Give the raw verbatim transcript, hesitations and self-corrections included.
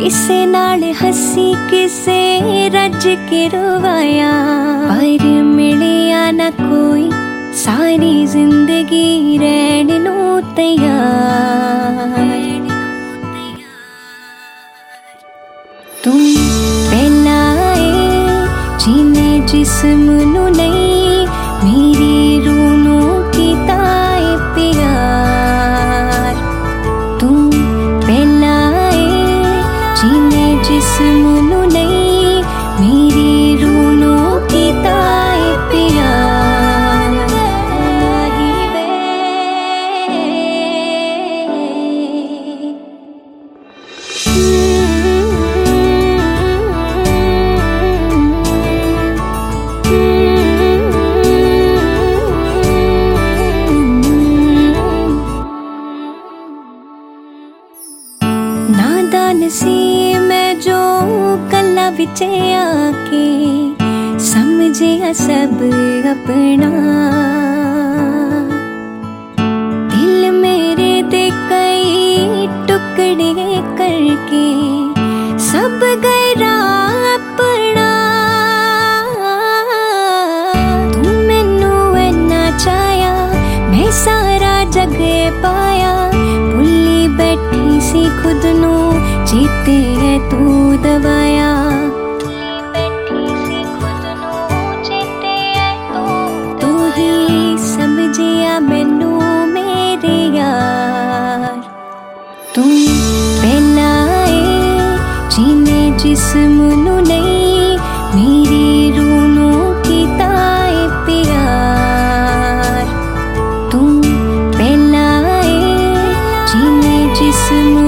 किसे नाल हसी किसे रज के रोवाया, पर मिलिया ना कोई सारी जिंदगी रहन नू तैयार। तू पहला है जीने जिस्म नू नहीं, मेरी रूह नू कीता है प्यार। तू पहला है जीने जिस्म नू नहीं, मेरी रूह नू कीता है प्यार। नादान सी मैं जो कला बिचे आके, समझे सब अपना। दिल मेरे दे कई टुकड़े करके सब गैरा अपना। तू मैनू इन्ना चाया, मैं सारा जगे पाया, भुल्ली बैठी सी खुद नू, चेते है तू दवाया। तू ही समझिया मैनू मेरे यार। तू पहला है जीने जिस्म नू नहीं, मेरी रूह नू कीता है प्यार। तू पहला है जीने जिस्म